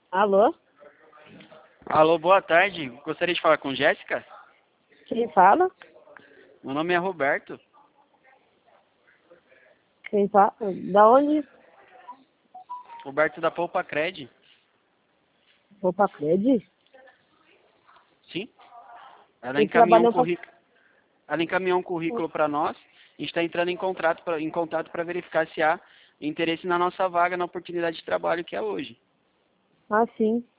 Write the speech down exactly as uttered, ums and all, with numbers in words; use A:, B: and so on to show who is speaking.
A: Alô?
B: Alô, boa tarde. Gostaria de falar com Jéssica?
A: Quem fala?
B: Meu nome é Roberto.
A: Quem fala? Da onde?
B: Roberto da Poupa Cred.
A: Opa, Cred?
B: Sim. Ela
A: Vocês
B: encaminhou um
A: trabalham pra...
B: currículo. Ela encaminhou um currículo para nós. A gente está entrando em contato pra, em contato para verificar se há interesse na nossa vaga, na oportunidade de trabalho que é hoje.
A: Ah, sim.